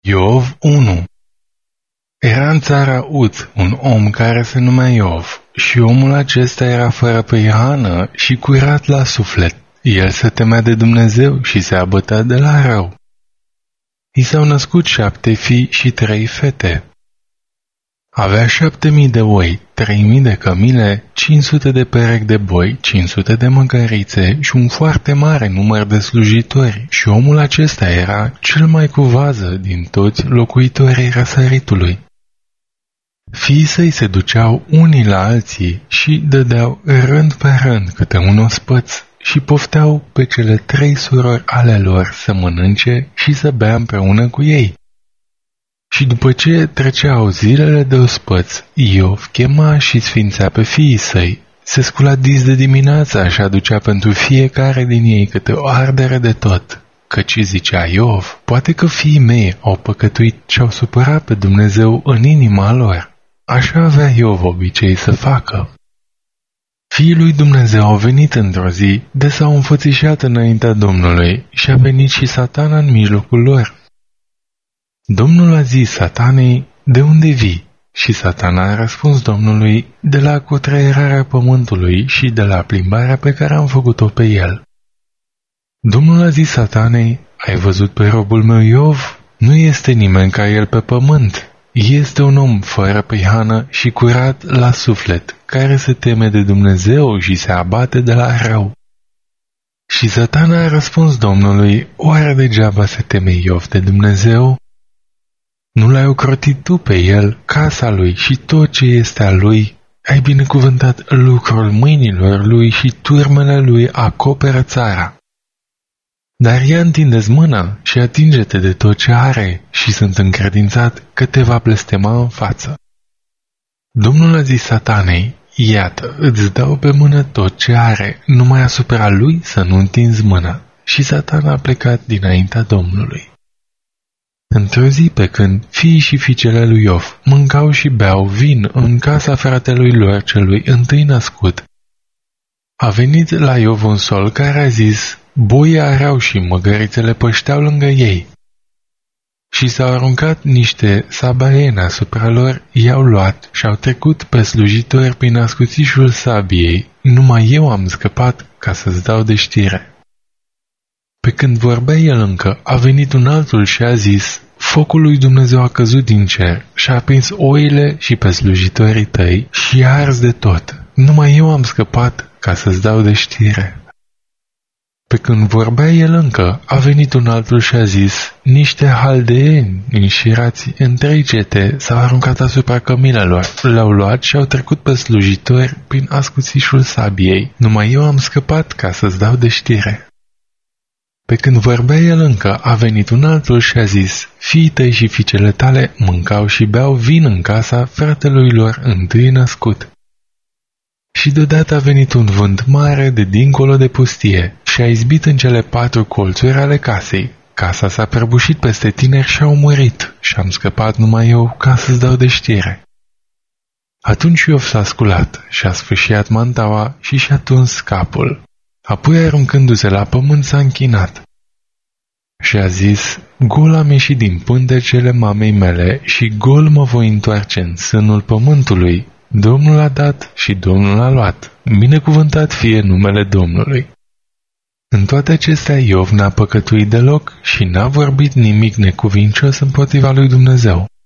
Iov 1. Era în țara Uz un om care se numea Iov, și omul acesta era fără prihană și curat la suflet. El se temea de Dumnezeu și se abătea de la rău. I s-au născut 7 fii și 3 fete. Avea 7.000 de oi, 3.000 de cămile, 500 de perechi de boi, 500 de măgărițe și un foarte mare număr de slujitori, și omul acesta era cel mai cu vază din toți locuitorii răsăritului. Fiii săi se duceau unii la alții și dădeau rând pe rând câte un ospăț și pofteau pe cele 3 surori ale lor să mănânce și să bea împreună cu ei. Și după ce treceau zilele de ospăț, Iov chema și sfințea pe fiii săi. Se scula dis de dimineața și aducea pentru fiecare din ei câte o ardere de tot, căci zicea Iov, poate că fiii mei au păcătuit și au supărat pe Dumnezeu în inima lor. Așa avea Iov obicei să facă. Fiii lui Dumnezeu au venit într-o zi, de s-au înfățișat înaintea Domnului și a venit și Satana în mijlocul lor. Domnul a zis Satanei, de unde vii? Și Satana a răspuns Domnului, de la cutreierarea pământului și de la plimbarea pe care am făcut-o pe el. Domnul a zis Satanei, ai văzut pe robul meu Iov? Nu este nimeni ca el pe pământ. Este un om fără prihană și curat la suflet, care se teme de Dumnezeu și se abate de la rău. Și Satana a răspuns Domnului, oare degeaba se teme Iov de Dumnezeu? Nu l-ai ocrotit tu pe el, casa lui și tot ce este al lui? Ai binecuvântat lucrul mâinilor lui și turmele lui acoperă țara. Dar ia întinde-ți mâna și atinge-te de tot ce are și sunt încredințat că te va blestema în față. Domnul a zis Satanei, iată, îți dau pe mână tot ce are, numai asupra lui să nu întinzi mâna. Și Satana a plecat dinaintea Domnului. Într-o zi pe când fiii și fiicele lui Iov mâncau și beau vin în casa fratelui lor celui întâi născut, a venit la Iov un sol care a zis, boii areau și măgărițele pășteau lângă ei. Și s-au aruncat niște sabaiene asupra lor, i-au luat și au trecut pe slujitori prin ascuțișul sabiei, numai eu am scăpat ca să-ți dau de știre. Pe când vorbea el încă, a venit un altul și a zis, focul lui Dumnezeu a căzut din cer și a aprins oile și pe slujitorii tăi și i-a ars de tot. Numai eu am scăpat ca să-ți dau de știre. Pe când vorbea el încă, a venit un altul și a zis, niște haldeeni înșirați în 3 cete s-au aruncat asupra cămilelor, le-au luat și au trecut pe slujitori prin ascuțișul sabiei. Numai eu am scăpat ca să-ți dau de știre. Pe când vorbea el încă, a venit un altul și a zis, fiii tăi și fiicele tale mâncau și beau vin în casa fratelui lor întâi născut. Și deodată a venit un vânt mare de dincolo de pustie și a izbit în cele 4 colțuri ale casei. Casa s-a prăbușit peste tineri și au murit și am scăpat numai eu ca să-ți dau de știre. Atunci Iov s-a sculat și a sfâșiat mantaua și și-a tuns capul. Apoi, aruncându-se la pământ, s-a închinat. Și a zis, gol am ieșit din pântecele mamei mele și gol mă voi întoarce în sânul pământului. Domnul a dat și Domnul a luat. Binecuvântat fie numele Domnului. În toate acestea Iov n-a păcătuit deloc și n-a vorbit nimic necuvincios împotriva lui Dumnezeu.